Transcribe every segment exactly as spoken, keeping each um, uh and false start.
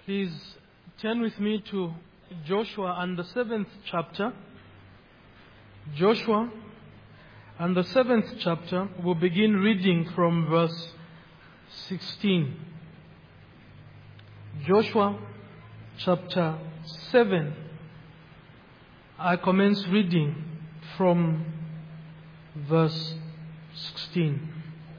Please turn with me to Joshua and the seventh chapter. Joshua and the seventh chapter. We'll begin reading from verse sixteen. Joshua chapter seven. I commence reading from verse sixteen.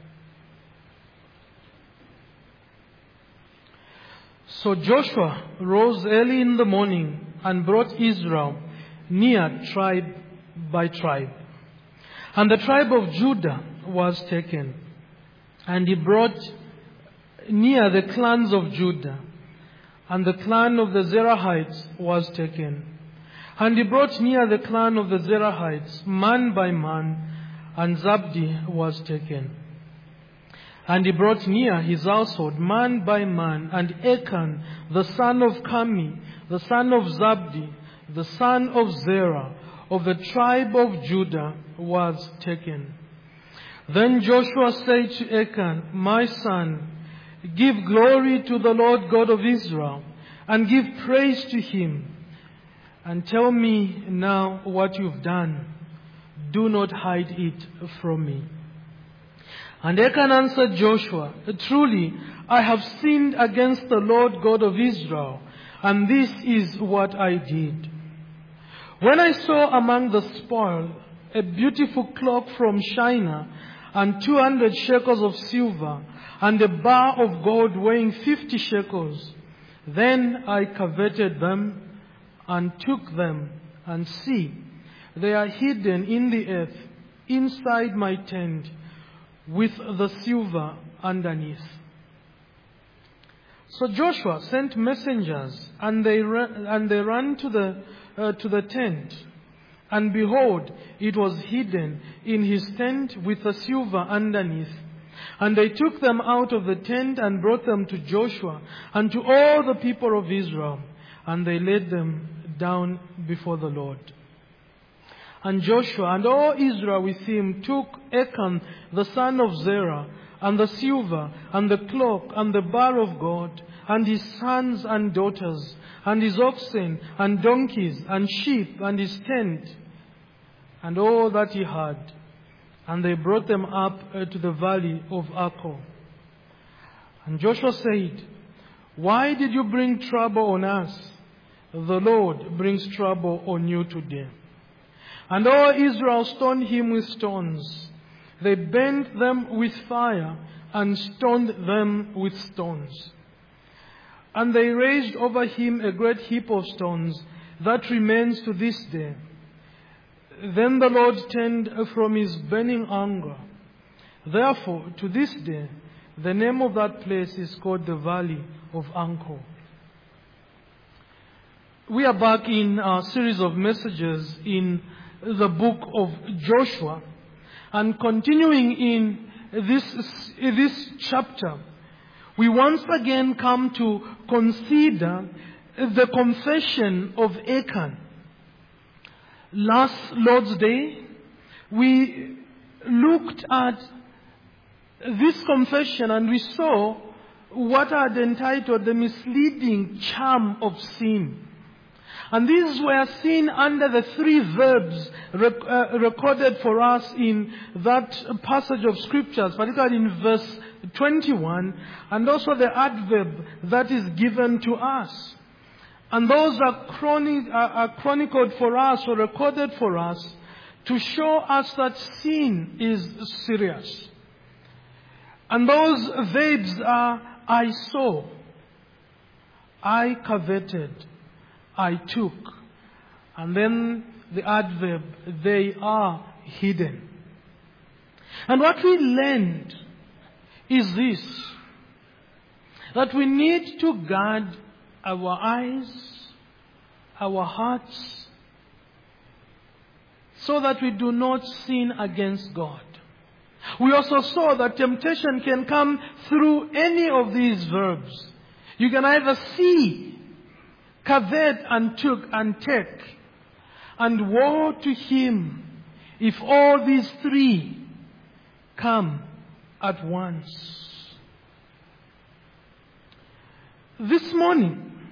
So Joshua rose early in the morning and brought Israel near tribe by tribe. And the tribe of Judah was taken. And he brought near the clans of Judah. And the clan of the Zerahites was taken. And he brought near the clan of the Zerahites, man by man, and Zabdi was taken. And he brought near his household, man by man, and Achan, the son of Carmi, the son of Zabdi, the son of Zerah, of the tribe of Judah, was taken. Then Joshua said to Achan, my son, give glory to the Lord God of Israel, and give praise to him. And tell me now what you've done. Do not hide it from me. And Achan answered Joshua, truly, I have sinned against the Lord God of Israel, and this is what I did. When I saw among the spoil a beautiful cloak from Shinar, and two hundred shekels of silver, and a bar of gold weighing fifty shekels, then I coveted them, and took them, and see, they are hidden in the earth, inside my tent, with the silver underneath. So Joshua sent messengers, and they ran, and they ran to the uh, to the tent, and behold, it was hidden in his tent with the silver underneath. And they took them out of the tent and brought them to Joshua and to all the people of Israel, and they laid them down before the Lord. And Joshua and all Israel with him took Achan the son of Zerah, and the silver, and the cloak, and the bar of gold, and his sons and daughters, and his oxen, and donkeys, and sheep, and his tent, and all that he had. And they brought them up uh, to the valley of Achor. And Joshua said, why did you bring trouble on us? The Lord brings trouble on you today. And all Israel stoned him with stones. They burnt them with fire and stoned them with stones. And they raised over him a great heap of stones that remains to this day. Then the Lord turned from his burning anger. Therefore, to this day, the name of that place is called the Valley of Achor. We are back in our series of messages in the book of Joshua, and continuing in this, this chapter, we once again come to consider the confession of Achan. Last Lord's Day, we looked at this confession and we saw what I had entitled the misleading charm of sin. And these were seen under the three verbs rec- uh, recorded for us in that passage of scriptures, particularly in verse twenty-one, and also the adverb that is given to us. And those are, chronic, uh, are chronicled for us or recorded for us to show us that sin is serious. And those verbs are, I saw, I coveted, I took. And then the adverb, they are hidden. And what we learned is this, that we need to guard our eyes, our hearts, so that we do not sin against God. We also saw that temptation can come through any of these verbs. You can either see, covet and took and take. And woe to him if all these three come at once. This morning,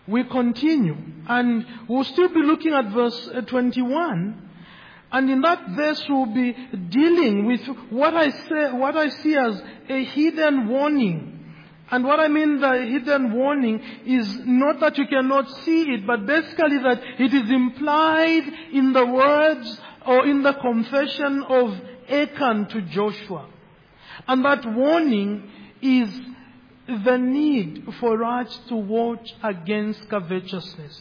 we continue. And we'll still be looking at verse twenty-one. And in that verse we'll be dealing with what I say, what I see as a hidden warning. And what I mean by hidden warning is not that you cannot see it, but basically that it is implied in the words or in the confession of Achan to Joshua. And that warning is the need for us to watch against covetousness.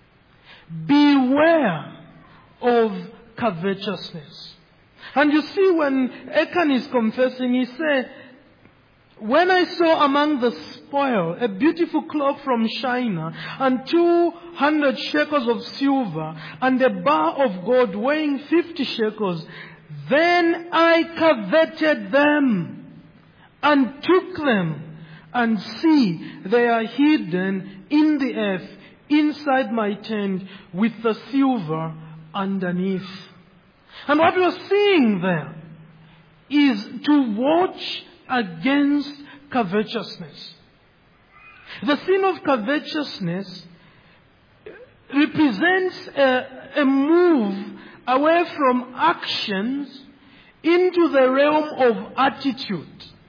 Beware of covetousness. And you see, when Achan is confessing, he said, when I saw among the spoil a beautiful cloak from Shinar and two hundred shekels of silver and a bar of gold weighing fifty shekels, then I coveted them and took them, and see, they are hidden in the earth inside my tent with the silver underneath. And what we're seeing there is to watch against covetousness. The sin of covetousness represents a, a move away from actions into the realm of attitude.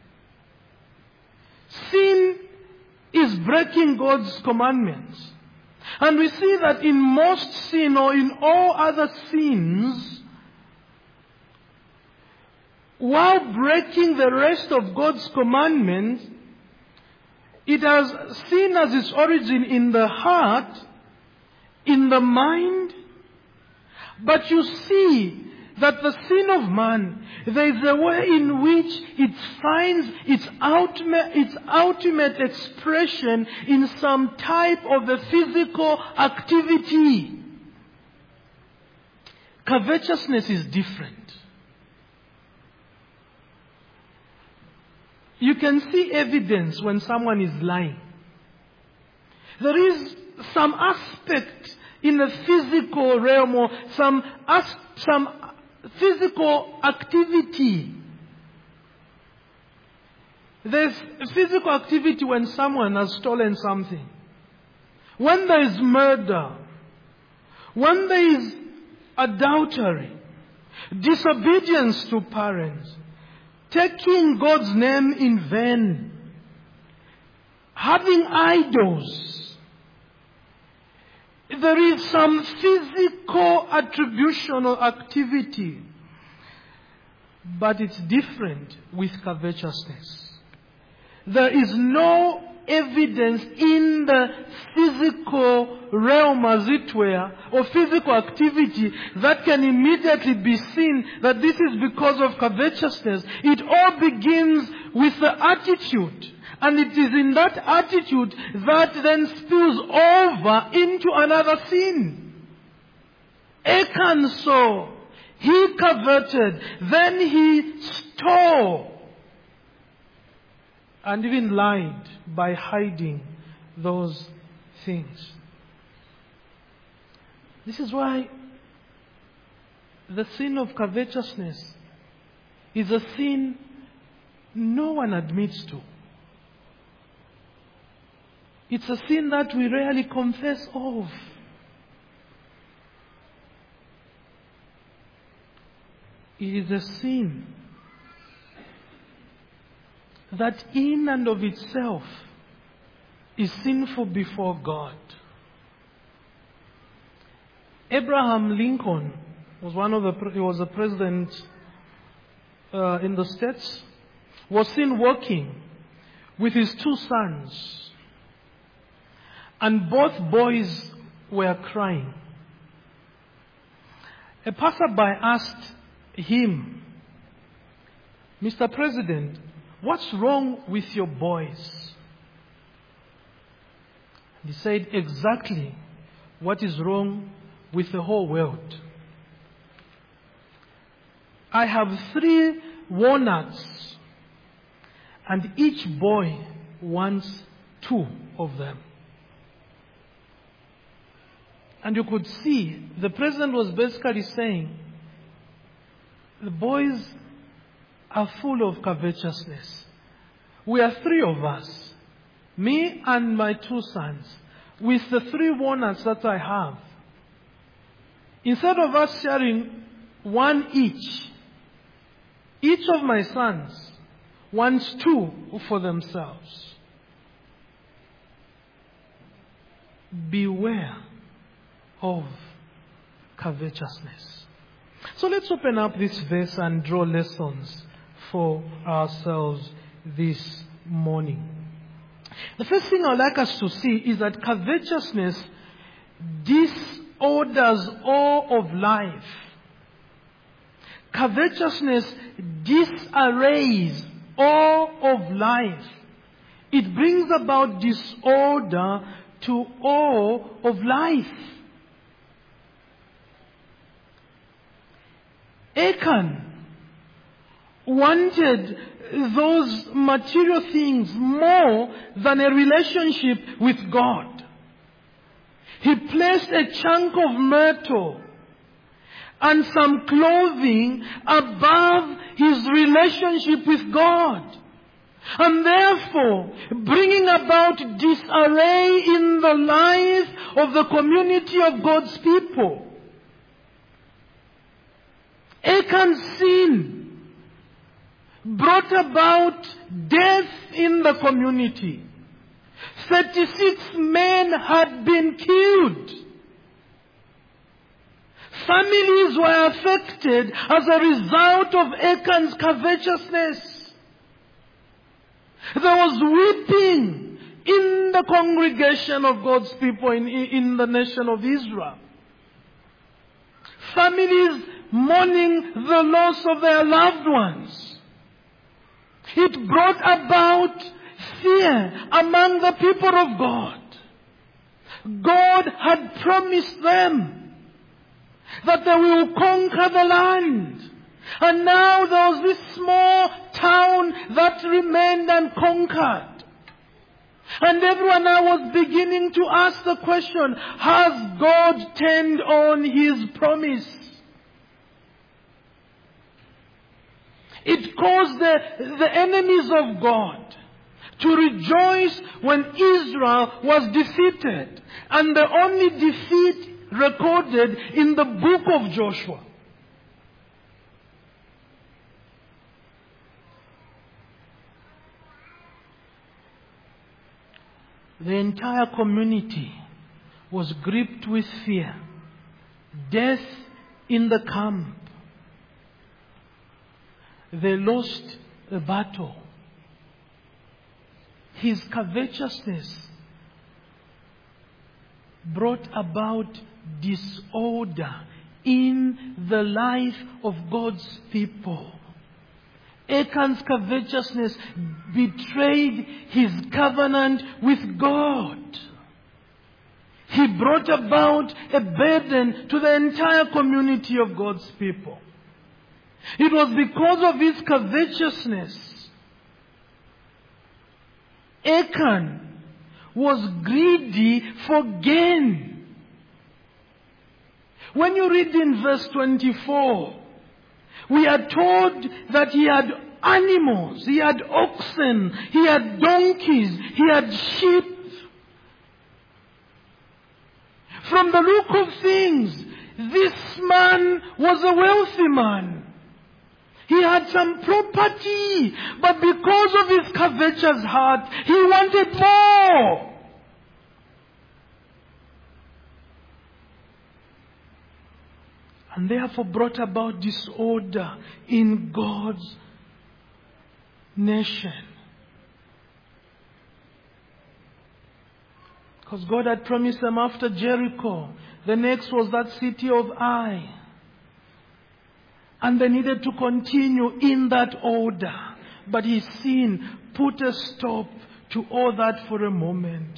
Sin is breaking God's commandments. And we see that in most sin, or in all other sins, while breaking the rest of God's commandments, it has sin as its origin in the heart, in the mind. But you see that the sin of man, there is a way in which it finds its ultimate, its ultimate expression in some type of a physical activity. Covetousness is different. You can see evidence when someone is lying. There is some aspect in the physical realm, or some as, some physical activity. There's physical activity when someone has stolen something. When there is murder. When there is adultery. Disobedience to parents. Taking God's name in vain. Having idols. There is some physical attribution or activity. But it's different with covetousness. There is no evidence in the physical realm, as it were, or physical activity that can immediately be seen that this is because of covetousness. It all begins with the attitude. And it is in that attitude that then spills over into another sin. Achan saw, he coveted, then he stole, and even lied by hiding those things. This is why the sin of covetousness is a sin no one admits to. It's a sin that we rarely confess of. It is a sin that in and of itself is sinful before God. Abraham Lincoln was one of the, he was a president uh, in the States, was seen working with his two sons. And both boys were crying. A passerby asked him, Mister President, what's wrong with your boys? He said, exactly what is wrong with the whole world. I have three walnuts, and each boy wants two of them. And you could see, the president was basically saying, the boys are full of covetousness. We are three of us, me and my two sons. with the three walnuts that I have, instead of us sharing one each, each of my sons wants two for themselves. Beware of covetousness. So let's open up this verse and draw lessons for ourselves this morning. The first thing I'd like us to see is that covetousness disorders all of life. Covetousness disarrays all of life. It brings about disorder to all of life. Achan wanted those material things more than a relationship with God. He placed a chunk of myrtle and some clothing above his relationship with God, and therefore bringing about disarray in the life of the community of God's people. Achan's sin brought about death in the community. thirty-six men had been killed. Families were affected as a result of Achan's covetousness. There was weeping in the congregation of God's people in, in the nation of Israel. Families mourning the loss of their loved ones. It brought about fear among the people of God. God had promised them that they will conquer the land. And now there was this small town that remained unconquered. And everyone now was beginning to ask the question, has God turned on His promise? It caused the, the enemies of God to rejoice when Israel was defeated. And the only defeat recorded in the book of Joshua. The entire community was gripped with fear. Death in the camp. They lost a battle. His covetousness brought about disorder in the life of God's people. Achan's covetousness betrayed his covenant with God. He brought about a burden to the entire community of God's people. It was because of his covetousness. Achan was greedy for gain. When you read in verse twenty-four, we are told that he had animals, he had oxen, he had donkeys, he had sheep. From the look of things, this man was a wealthy man. He had some property, but because of his covetous heart, he wanted more. And therefore brought about disorder in God's nation. Because God had promised them after Jericho, the next was that city of Ai. And they needed to continue in that order. But his sin put a stop to all that for a moment.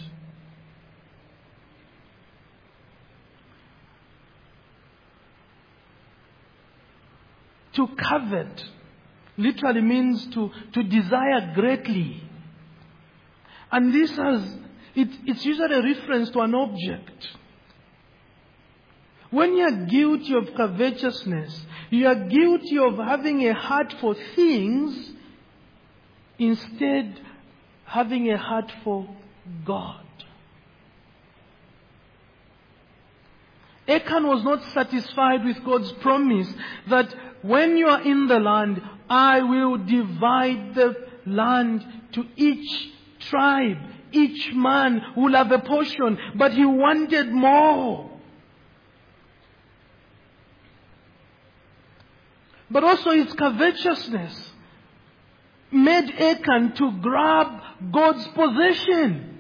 To covet literally means to, to desire greatly. And this has, it, it's usually a reference to an object. When you are guilty of covetousness, you are guilty of having a heart for things instead having a heart for God. Achan was not satisfied with God's promise that when you are in the land, I will divide the land to each tribe. Each man will have a portion. But he wanted more. But also his covetousness made Achan to grab God's possession.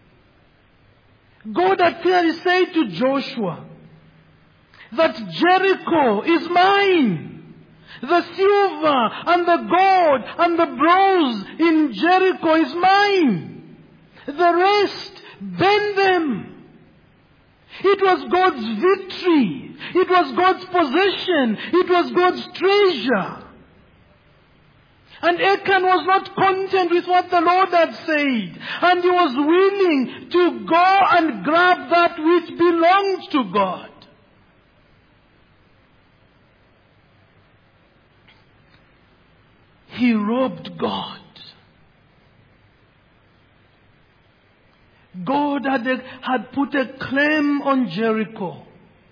God had clearly said to Joshua that Jericho is mine. The silver and the gold and the bronze in Jericho is mine. The rest, bend them. It was God's victory. It was God's possession. It was God's treasure. And Achan was not content with what the Lord had said. And he was willing to go and grab that which belonged to God. He robbed God. God had, a, had put a claim on Jericho.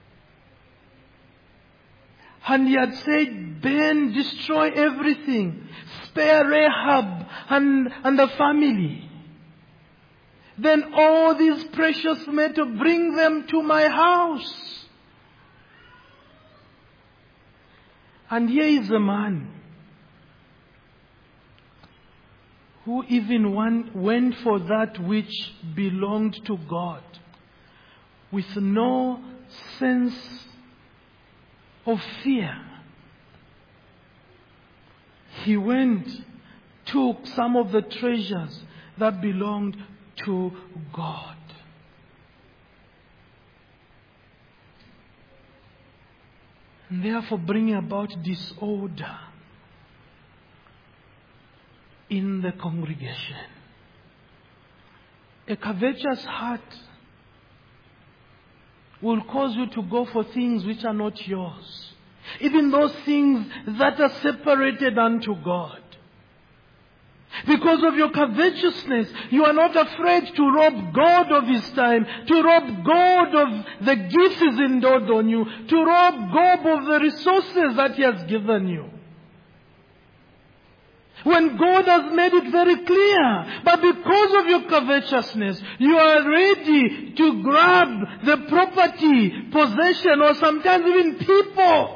And he had said, burn, destroy everything. Spare Rahab and, and the family. Then all these precious metal, bring them to my house. And here is a man who even one, went for that which belonged to God with no sense of fear. He went, took some of the treasures that belonged to God. And therefore bringing about disorder in the congregation. A covetous heart will cause you to go for things which are not yours. Even those things that are separated unto God. Because of your covetousness, you are not afraid to rob God of His time, to rob God of the gifts He's endowed on you, to rob God of the resources that He has given you. When God has made it very clear, but because of your covetousness, you are ready to grab the property, possession, or sometimes even people.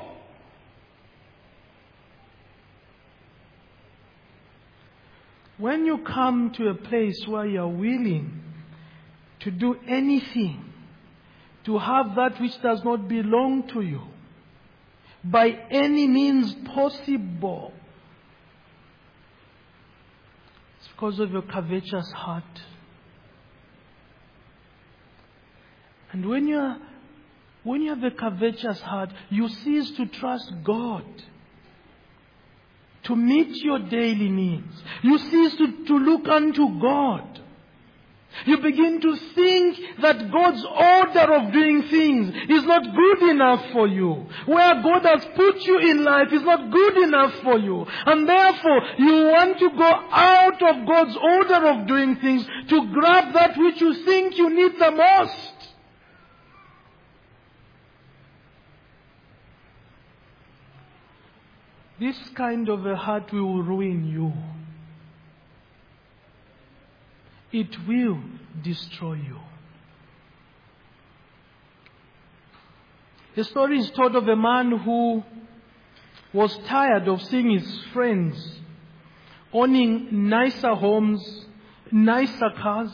When you come to a place where you are willing to do anything, to have that which does not belong to you, by any means possible, because of your covetous heart. And when you are, when you have a covetous heart, you cease to trust God to meet your daily needs. You cease to, to look unto God. You begin to think that God's order of doing things is not good enough for you. Where God has put you in life is not good enough for you. And therefore, you want to go out of God's order of doing things to grab that which you think you need the most. This kind of a heart will ruin you. It will destroy you. The story is told of a man who was tired of seeing his friends owning nicer homes, nicer cars.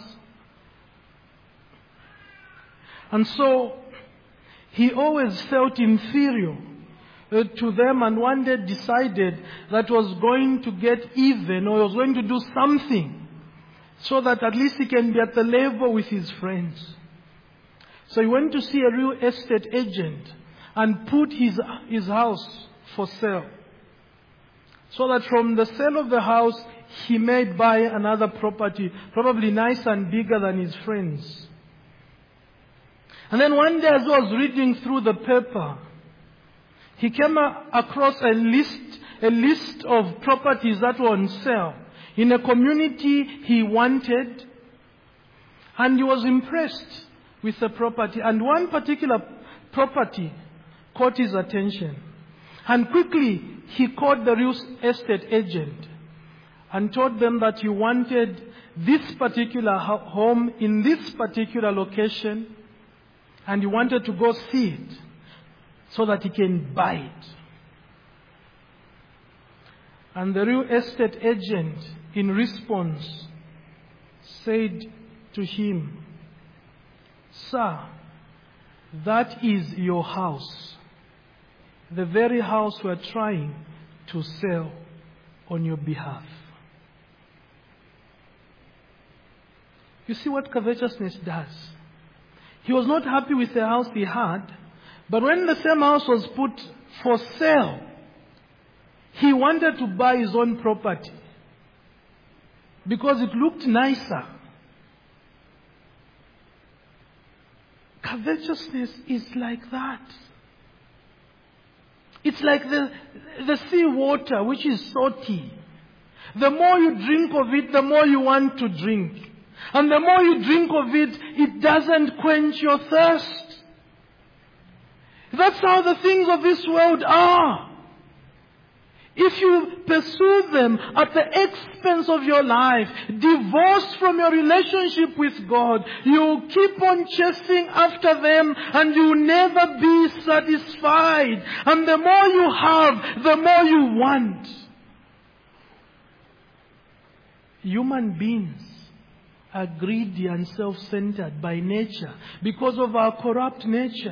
And so he always felt inferior uh, to them, and one day decided that was going to get even, or was going to do something so that at least he can be at the level with his friends. So he went to see a real estate agent and put his, his house for sale. So that from the sale of the house, he may buy another property, probably nicer and bigger than his friends. And then one day as he was reading through the paper, he came across a list, a list of properties that were on sale in a community he wanted, and he was impressed with the property. And one particular property caught his attention. And quickly he called the real estate agent and told them that he wanted this particular home in this particular location, and he wanted to go see it so that he can buy it. And the real estate agent, in response, said to him, "Sir, that is your house, the very house we are trying to sell on your behalf." You see what covetousness does? He was not happy with the house he had, but when the same house was put for sale, he wanted to buy his own property because it looked nicer. Covetousness is like that. It's like the, the sea water, which is salty. The more you drink of it, the more you want to drink. And the more you drink of it, it doesn't quench your thirst. That's how the things of this world are. If you pursue them at the expense of your life, divorced from your relationship with God, you keep on chasing after them and you will never be satisfied. And the more you have, the more you want. Human beings are greedy and self-centered by nature because of our corrupt nature.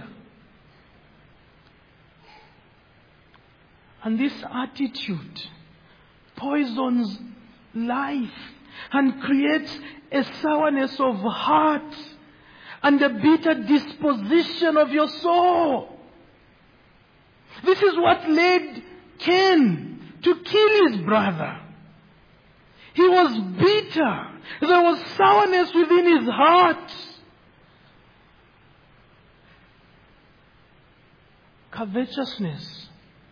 And this attitude poisons life and creates a sourness of heart and a bitter disposition of your soul. This is what led Cain to kill his brother. He was bitter. There was sourness within his heart. Covetousness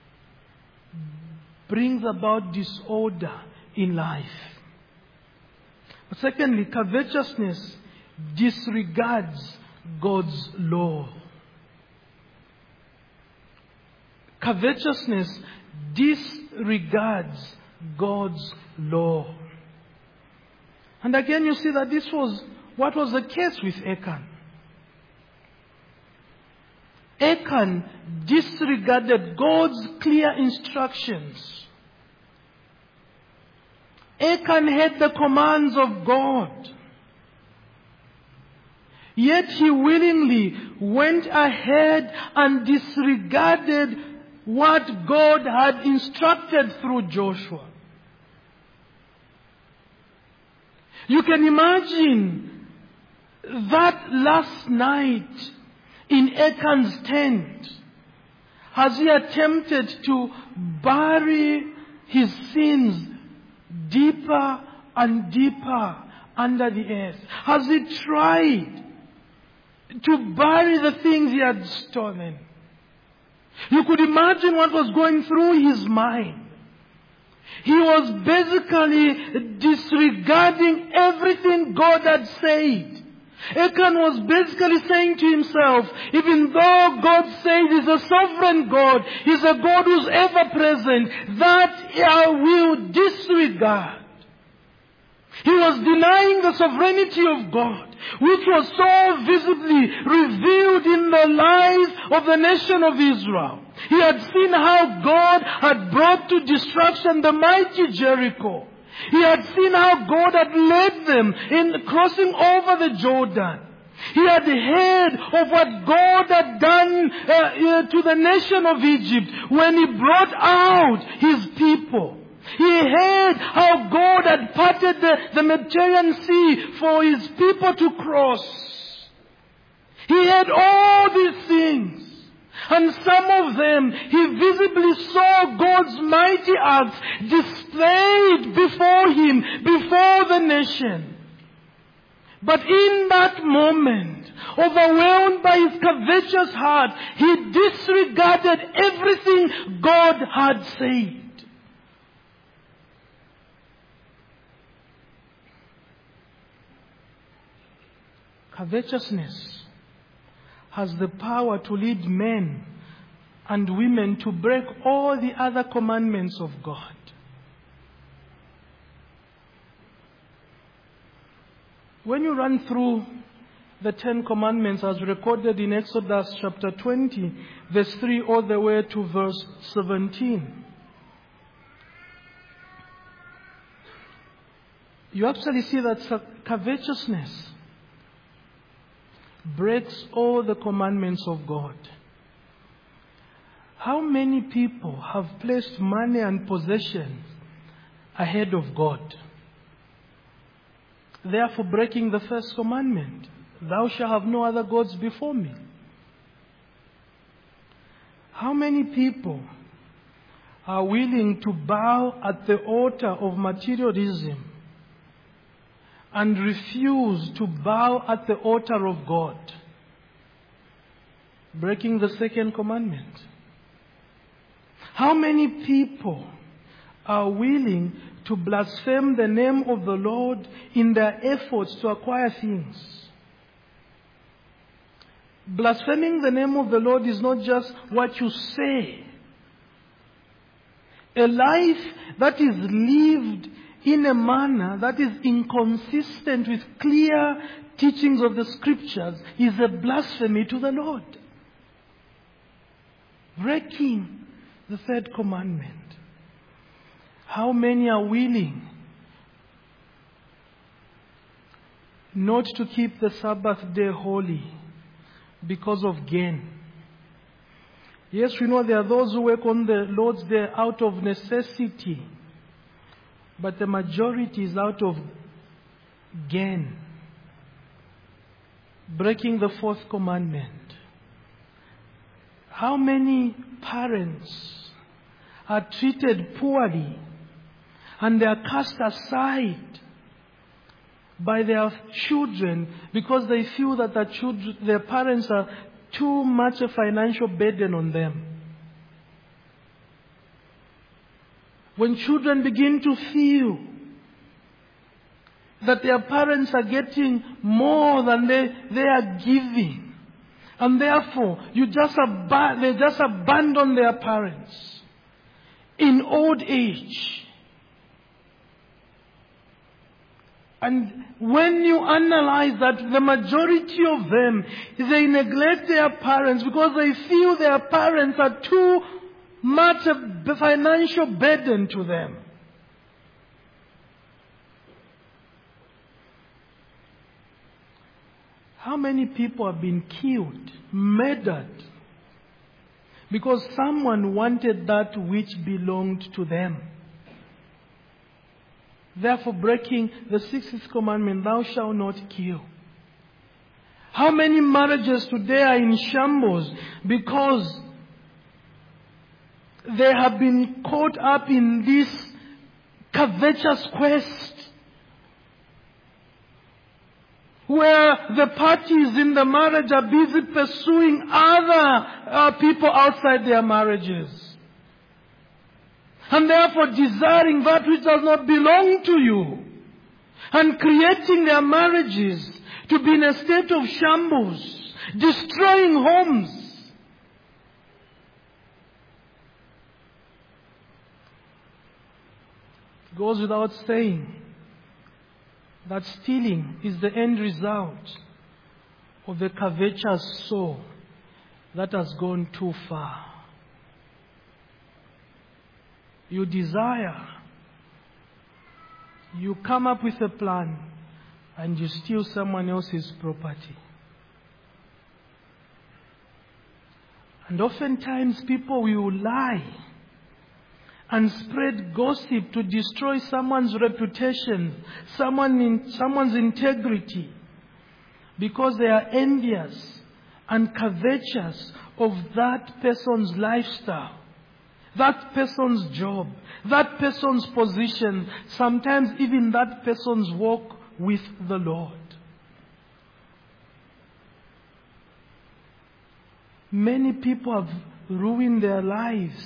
brings about disorder in life. But secondly, covetousness disregards God's law. Covetousness disregards God's law. And again you see that this was what was the case with Achan. Achan disregarded God's clear instructions. Achan had the commands of God. Yet he willingly went ahead and disregarded what God had instructed through Joshua. You can imagine that last night in Achan's tent, as he attempted to bury his sins deeper and deeper under the earth, as he tried to bury the things he had stolen. You could imagine what was going through his mind. He was basically disregarding everything God had said. Achan was basically saying to himself, even though God said He's a sovereign God, He's a God who's ever present, that I will disregard. He was denying the sovereignty of God, which was so visibly revealed in the lives of the nation of Israel. He had seen how God had brought to destruction the mighty Jericho. He had seen how God had led them in crossing over the Jordan. He had heard of what God had done uh, uh, to the nation of Egypt when He brought out His people. He heard how God had parted the, the Mediterranean Sea for His people to cross. He heard all these things. And some of them, he visibly saw God's mighty acts displayed before him, before the nation. But in that moment, overwhelmed by his covetous heart, he disregarded everything God had said. Covetousness has the power to lead men and women to break all the other commandments of God. When you run through the Ten Commandments as recorded in Exodus chapter twenty, verse three all the way to verse seventeen, you actually see that covetousness breaks all the commandments of God. How many people have placed money and possessions ahead of God, therefore breaking the first commandment, thou shalt have no other gods before me? How many people are willing to bow at the altar of materialism and refuse to bow at the altar of God, breaking the second commandment? How many people are willing to blaspheme the name of the Lord in their efforts to acquire things? Blaspheming the name of the Lord is not just what you say. A life that is lived in a manner that is inconsistent with clear teachings of the Scriptures is a blasphemy to the Lord. Breaking the third commandment. How many are willing not to keep the Sabbath day holy because of gain? Yes, we know there are those who work on the Lord's day out of necessity, but the majority is out of gain. Breaking the fourth commandment. How many parents are treated poorly and they are cast aside by their children because they feel that their, children, their parents are too much a financial burden on them? When children begin to feel that their parents are getting more than they, they are giving, and therefore you just ab- they just abandon their parents in old age. And when you analyze that, the majority of them, they neglect their parents because they feel their parents are too much a financial burden to them. How many people have been killed, murdered, because someone wanted that which belonged to them? Therefore, breaking the sixth commandment, thou shalt not kill. How many marriages today are in shambles because they have been caught up in this covetous quest, where the parties in the marriage are busy pursuing other uh, people outside their marriages, and therefore desiring that which does not belong to you, and creating their marriages to be in a state of shambles, destroying homes. It goes without saying that stealing is the end result of a covetous soul that has gone too far. You desire, you come up with a plan, and you steal someone else's property. And oftentimes people will lie and spread gossip to destroy someone's reputation, someone in, someone's integrity, because they are envious and covetous of that person's lifestyle, that person's job, that person's position, sometimes even that person's walk with the Lord. Many people have ruined their lives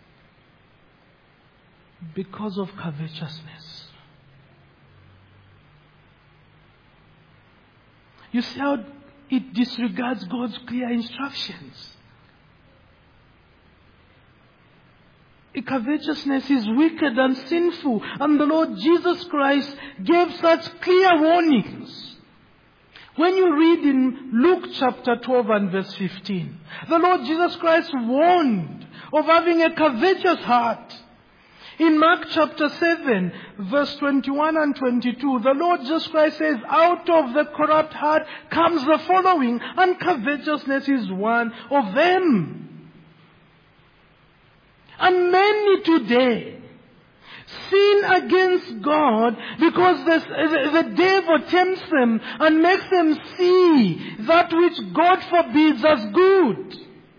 because of covetousness. You see how it disregards God's clear instructions. Covetousness is wicked and sinful, and the Lord Jesus Christ gave such clear warnings. When you read in Luke chapter twelve and verse fifteen, the Lord Jesus Christ warned of having a covetous heart. In Mark chapter seven, verse twenty-one and twenty-two, the Lord Jesus Christ says, out of the corrupt heart comes the following, and covetousness is one of them. And many today sin against God because the, the, the devil tempts them and makes them see that which God forbids as good.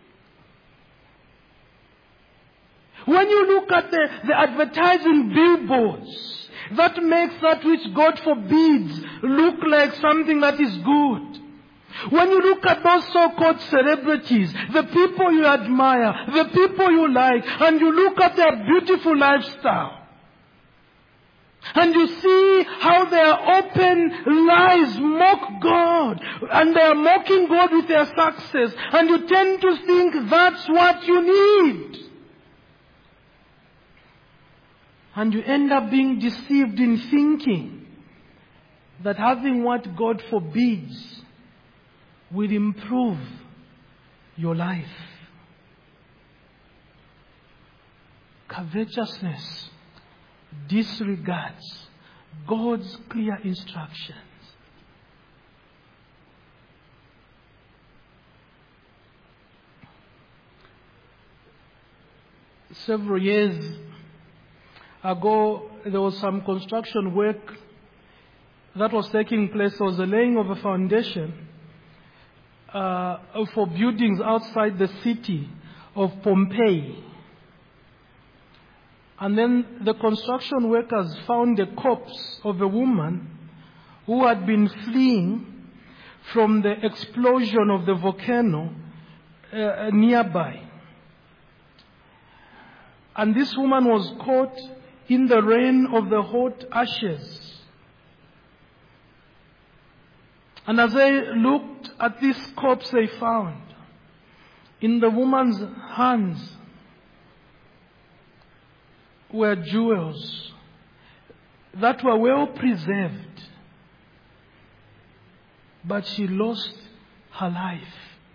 When you look at the, the advertising billboards, that makes that which God forbids look like something that is good. When you look at those so-called celebrities, the people you admire, the people you like, and you look at their beautiful lifestyle, and you see how their open lies mock God, and they are mocking God with their success, and you tend to think that's what you need. And you end up being deceived in thinking that having what God forbids will improve your life. Covetousness disregards God's clear instructions. Several years ago, there was some construction work that was taking place. There was the laying of a foundation Uh, for buildings outside the city of Pompeii. And then the construction workers found the corpse of a woman who had been fleeing from the explosion of the volcano uh, nearby. And this woman was caught in the rain of the hot ashes. And as they looked at this corpse they found, in the woman's hands were jewels that were well preserved, but she lost her life.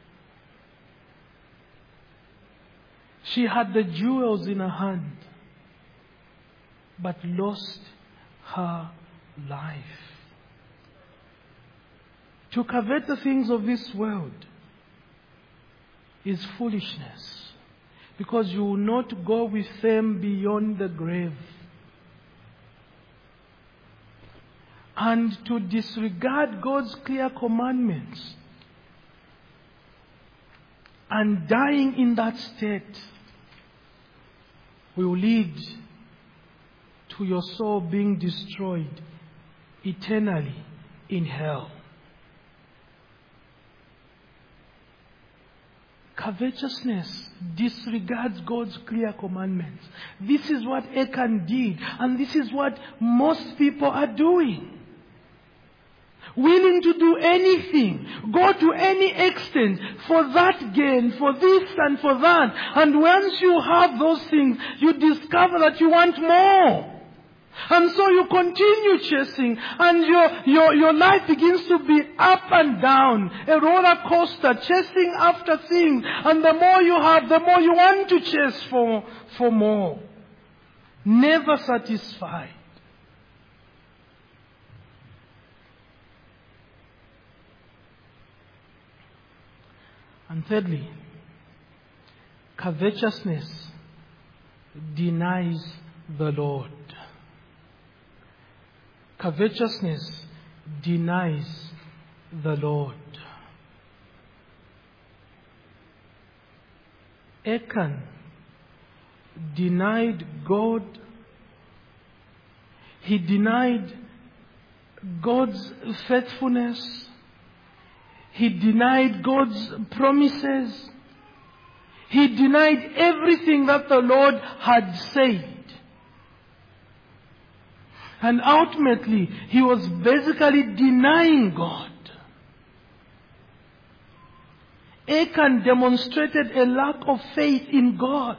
She had the jewels in her hand, but lost her life. To covet the things of this world is foolishness, because you will not go with them beyond the grave. And to disregard God's clear commandments and dying in that state will lead to your soul being destroyed eternally in hell. Covetousness disregards God's clear commandments. This is what Achan did, and this is what most people are doing. Willing to do anything, go to any extent for that gain, for this and for that. And once you have those things, you discover that you want more. And so you continue chasing, and your, your, your life begins to be up and down, a roller coaster, chasing after things. And the more you have, the more you want to chase for, for more. Never satisfied. And thirdly, covetousness denies the Lord. Covetousness denies the Lord. Achan denied God. He denied God's faithfulness. He denied God's promises. He denied everything that the Lord had said. And ultimately, he was basically denying God. Achan demonstrated a lack of faith in God.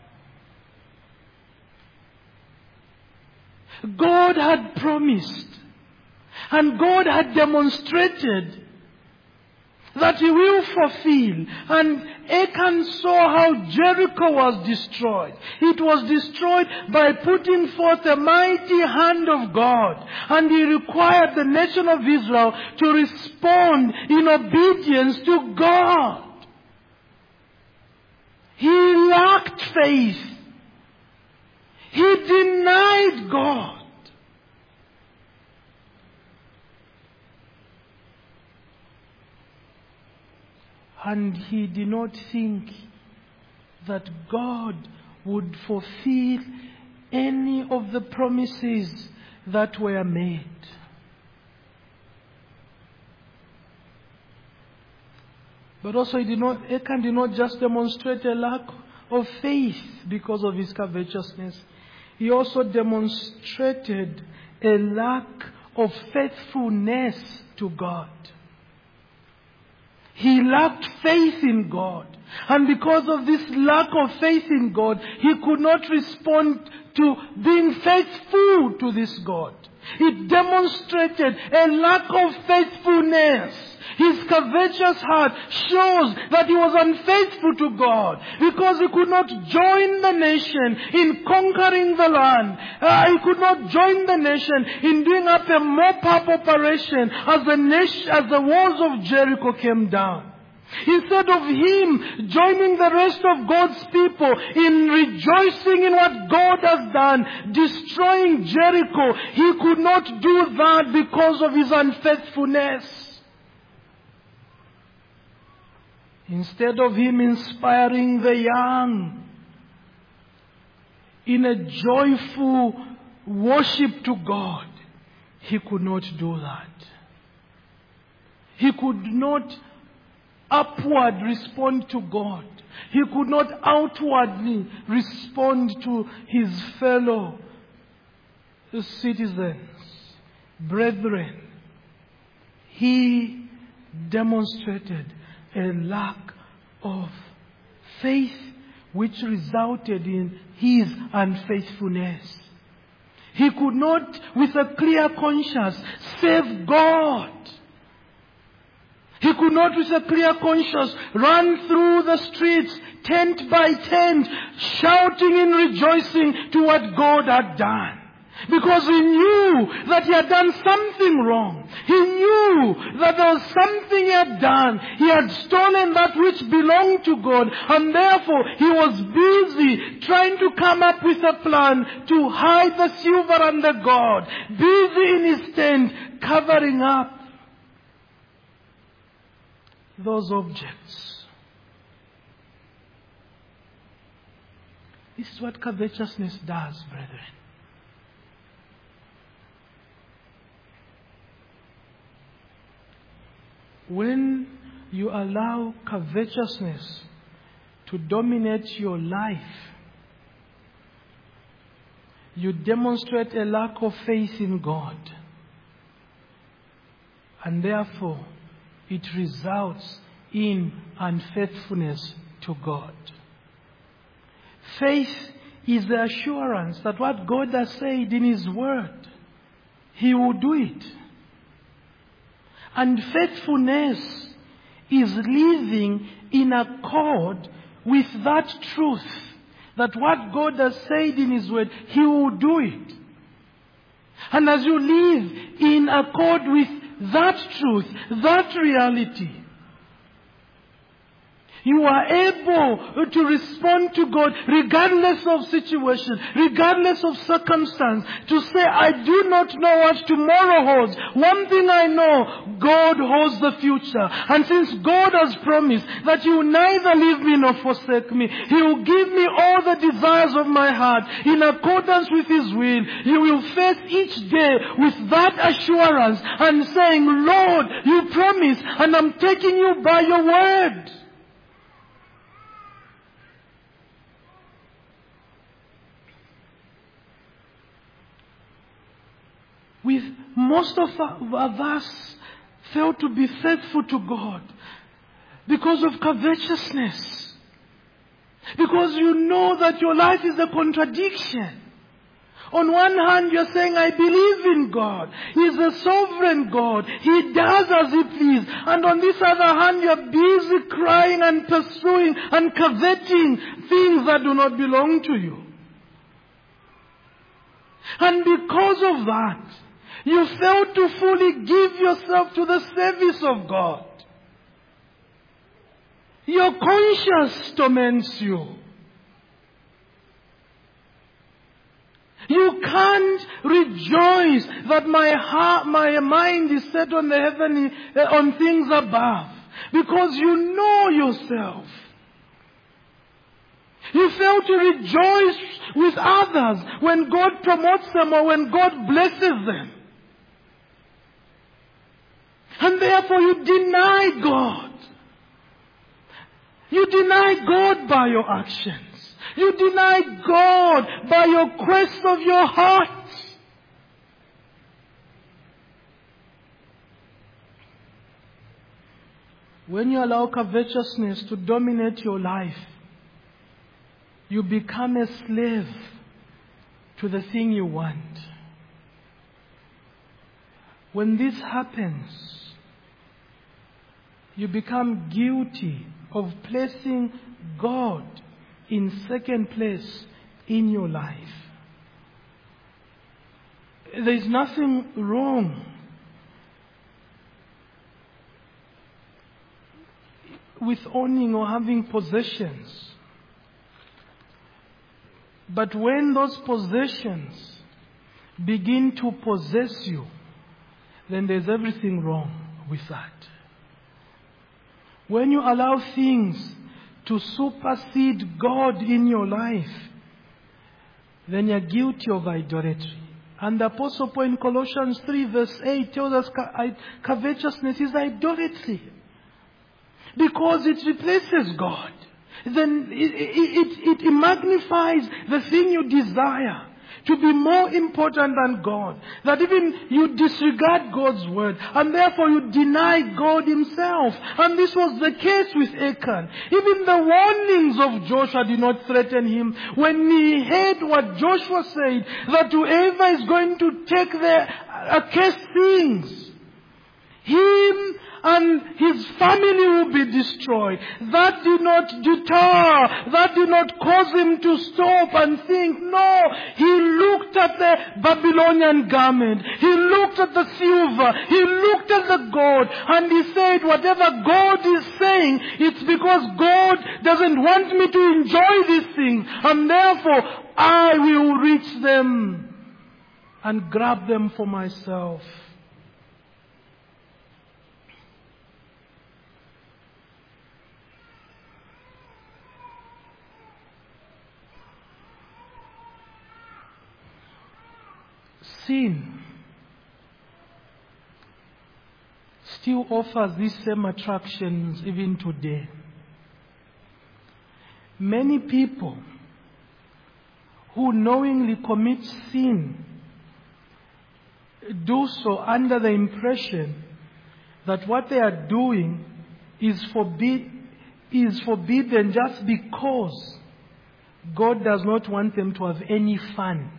God had promised, and God had demonstrated that He will fulfill. And Achan saw how Jericho was destroyed. It was destroyed by putting forth a mighty hand of God. And He required the nation of Israel to respond in obedience to God. He lacked faith. He denied God. And he did not think that God would fulfill any of the promises that were made. But also he did not, Achan did not just demonstrate a lack of faith because of his covetousness. He also demonstrated a lack of faithfulness to God. He lacked faith in God. And because of this lack of faith in God, he could not respond to being faithful to this God. It demonstrated a lack of faithfulness. His covetous heart shows that he was unfaithful to God because he could not join the nation in conquering the land. Uh, he could not join the nation in doing up a mop-up operation as the, nation, as the walls of Jericho came down. Instead of him joining the rest of God's people in rejoicing in what God has done, destroying Jericho, he could not do that because of his unfaithfulness. Instead of him inspiring the young in a joyful worship to God, he could not do that. He could not upward respond to God. He could not outwardly respond to his fellow citizens, brethren. He demonstrated a lack of faith which resulted in his unfaithfulness. He could not, with a clear conscience, save God. He could not, with a clear conscience, run through the streets, tent by tent, shouting and rejoicing to what God had done. Because he knew that he had done something wrong. He knew that there was something he had done. He had stolen that which belonged to God. And therefore, he was busy trying to come up with a plan to hide the silver and the gold. Busy in his tent, covering up those objects. This is what covetousness does, brethren. When you allow covetousness to dominate your life, you demonstrate a lack of faith in God. And therefore, it results in unfaithfulness to God. Faith is the assurance that what God has said in His Word, He will do it. And faithfulness is living in accord with that truth, that what God has said in His Word, He will do it. And as you live in accord with that truth, that reality, you are able to respond to God regardless of situation, regardless of circumstance, to say, I do not know what tomorrow holds. One thing I know, God holds the future. And since God has promised that He will neither leave me nor forsake me, He will give me all the desires of my heart in accordance with His will. You will face each day with that assurance and saying, Lord, you promised and I'm taking you by your word. With most of us fail to be faithful to God because of covetousness. Because you know that your life is a contradiction. On one hand, you're saying, I believe in God. He's a sovereign God. He does as He pleases. And on this other hand, you're busy crying and pursuing and coveting things that do not belong to you. And because of that, you fail to fully give yourself to the service of God. Your conscience torments you. You can't rejoice that my heart, my mind is set on the heavenly, uh, on things above, because you know yourself. You fail to rejoice with others when God promotes them or when God blesses them. And therefore you deny God. You deny God by your actions. You deny God by your quest of your heart. When you allow covetousness to dominate your life, you become a slave to the thing you want. When this happens, you become guilty of placing God in second place in your life. There is nothing wrong with owning or having possessions. But when those possessions begin to possess you, then there's everything wrong with that. When you allow things to supersede God in your life, then you're guilty of idolatry. And the Apostle Paul in Colossians three verse eight tells us covetousness is idolatry. Because it replaces God. Then it, it, it magnifies the thing you desire to be more important than God. That even you disregard God's word, and therefore you deny God Himself. And this was the case with Achan. Even the warnings of Joshua did not threaten him. When he heard what Joshua said, that whoever is going to take their accursed things, him and his family will be destroyed. That did not deter, that did not cause him to stop and think. No, he looked at the Babylonian garment, he looked at the silver, he looked at the gold, and he said, whatever God is saying, it's because God doesn't want me to enjoy these things, and therefore I will reach them and grab them for myself. Sin still offers these same attractions even today. Many people who knowingly commit sin do so under the impression that what they are doing is forbid, is forbidden just because God does not want them to have any fun.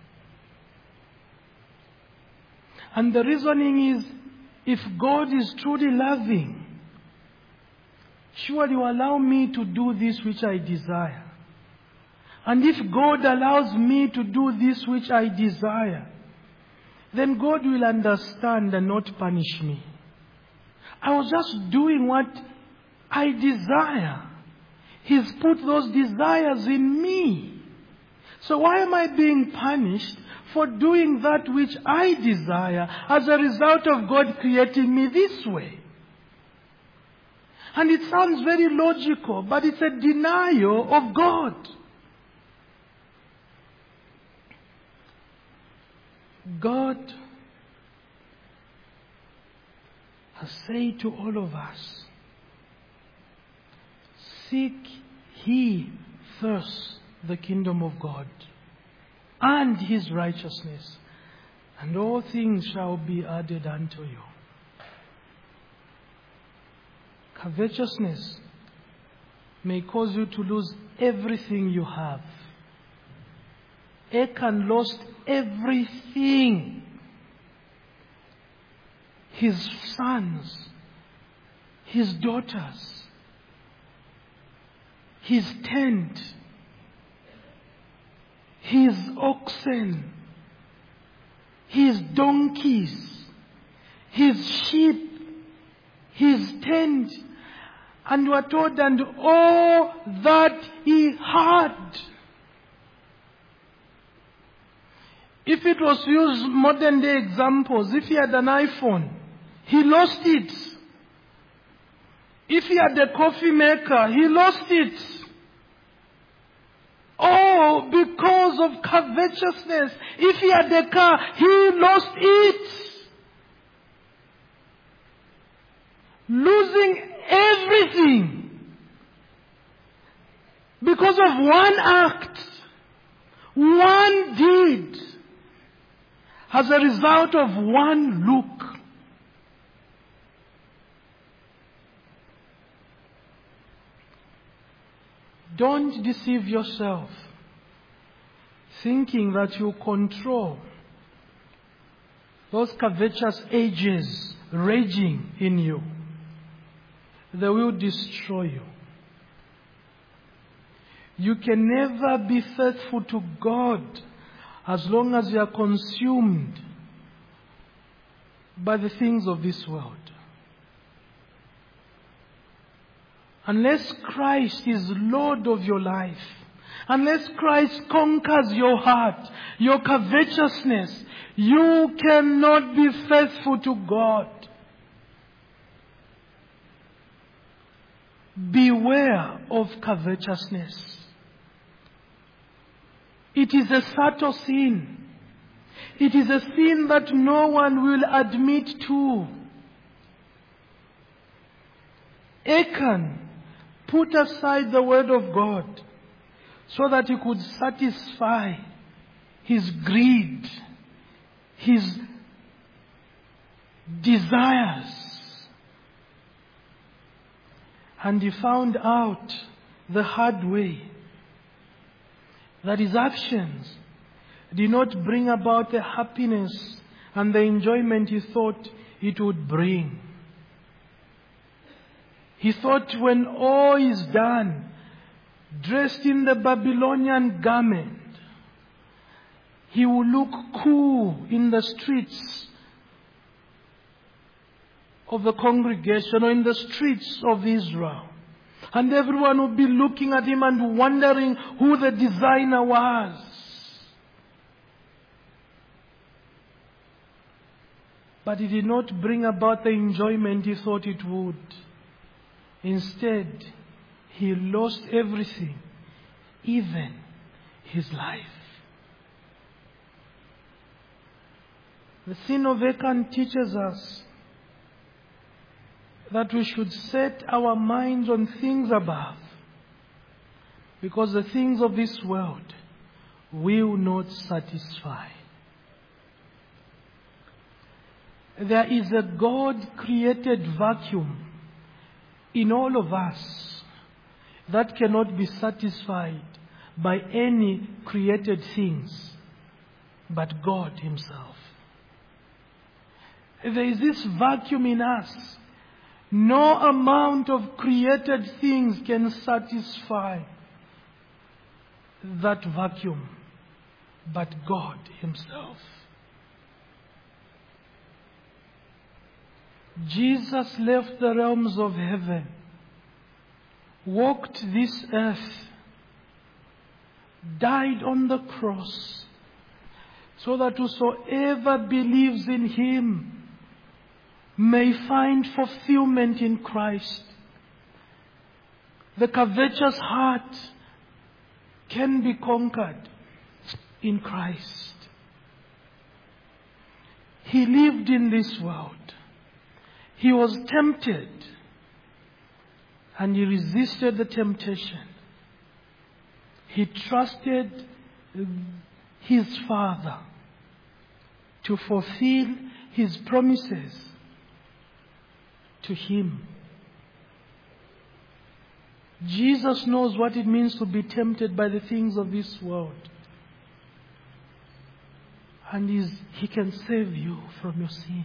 And the reasoning is, if God is truly loving, surely will allow me to do this which I desire. And if God allows me to do this which I desire, then God will understand and not punish me. I was just doing what I desire. He's put those desires in me. So why am I being punished for doing that which I desire as a result of God creating me this way? And it sounds very logical, but it's a denial of God. God has said to all of us, seek ye first the kingdom of God and His righteousness, and all things shall be added unto you. Covetousness may cause you to lose everything you have. Achan lost everything. His sons, his daughters, his tent, his oxen, his donkeys, his sheep, his tent, and we are told, and all that he had. If it was to use modern day examples, if he had an iPhone, he lost it. If he had a coffee maker, he lost it. Oh, because of covetousness. If he had a car, he lost it. Losing everything because of one act, one deed, as a result of one look. Don't deceive yourself, thinking that you control those covetous ages raging in you. They will destroy you. You can never be faithful to God as long as you are consumed by the things of this world. Unless Christ is Lord of your life, unless Christ conquers your heart, your covetousness, you cannot be faithful to God. Beware of covetousness. It is a subtle sin. It is a sin that no one will admit to. Achan put aside the word of God so that he could satisfy his greed, his desires. And he found out the hard way that his actions did not bring about the happiness and the enjoyment he thought it would bring. He thought when all is done, dressed in the Babylonian garment, he will look cool in the streets of the congregation or in the streets of Israel. And everyone would be looking at him and wondering who the designer was. But it did not bring about the enjoyment he thought it would. Instead, he lost everything, even his life. The sin of Achan teaches us that we should set our minds on things above, because the things of this world will not satisfy. There is a God-created vacuum in all of us that cannot be satisfied by any created things but God Himself. There is this vacuum in us. No amount of created things can satisfy that vacuum but God Himself. Jesus left the realms of heaven, walked this earth, died on the cross, so that whosoever believes in Him may find fulfillment in Christ. The covetous heart can be conquered in Christ. He lived in this world. He was tempted, and He resisted the temptation. He trusted His Father to fulfill His promises to Him. Jesus knows what it means to be tempted by the things of this world. And he's, He can save you from your sin.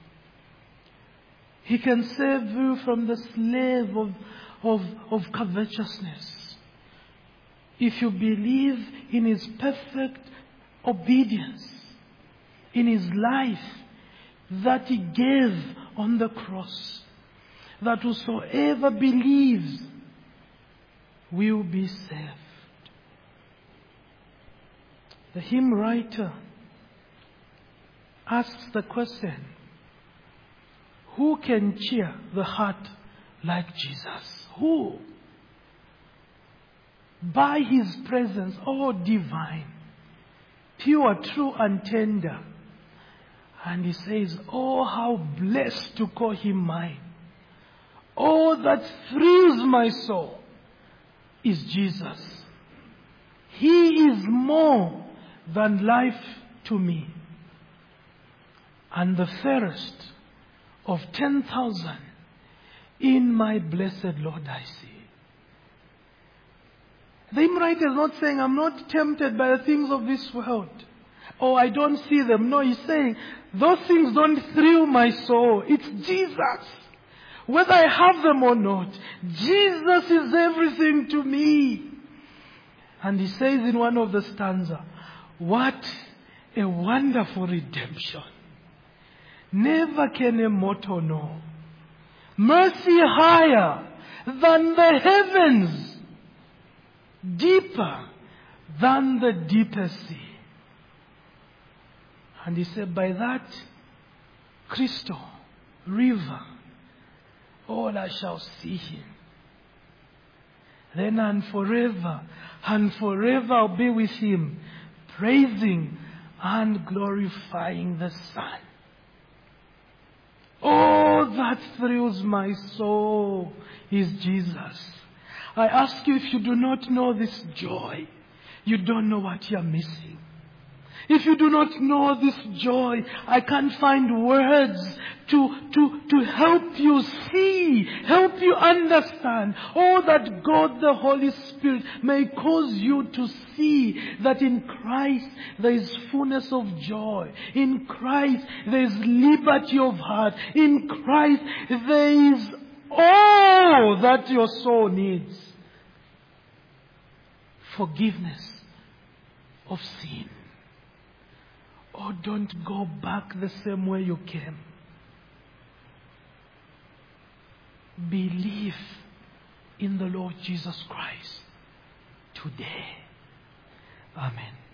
He can save you from the slave of, of, of covetousness. If you believe in His perfect obedience, in His life that He gave on the cross, that whosoever believes will be saved. The hymn writer asks the question, who can cheer the heart like Jesus? Who? By His presence, oh divine, pure, true and tender. And he says, oh how blessed to call Him mine. Oh that thrills my soul is Jesus. He is more than life to me. And the fairest of ten thousand in my blessed Lord I see. The hymn writer is not saying, I'm not tempted by the things of this world. Oh, I don't see them. No, he's saying, those things don't thrill my soul. It's Jesus. Whether I have them or not, Jesus is everything to me. And he says in one of the stanza, what a wonderful redemption. Never can a mortal know. Mercy higher than the heavens, deeper than the deepest sea. And he said, by that crystal river, all I shall see Him. Then and forever, and forever I'll be with Him, praising and glorifying the Son. Oh, that thrills my soul is Jesus. I ask you, if you do not know this joy, you don't know what you are missing. If you do not know this joy, I can't find words to, to, to help you see, help you understand. Oh, that God the Holy Spirit may cause you to see that in Christ there is fullness of joy. In Christ there is liberty of heart. In Christ there is all that your soul needs. Forgiveness of sin. Oh, don't go back the same way you came. Believe in the Lord Jesus Christ today. Amen.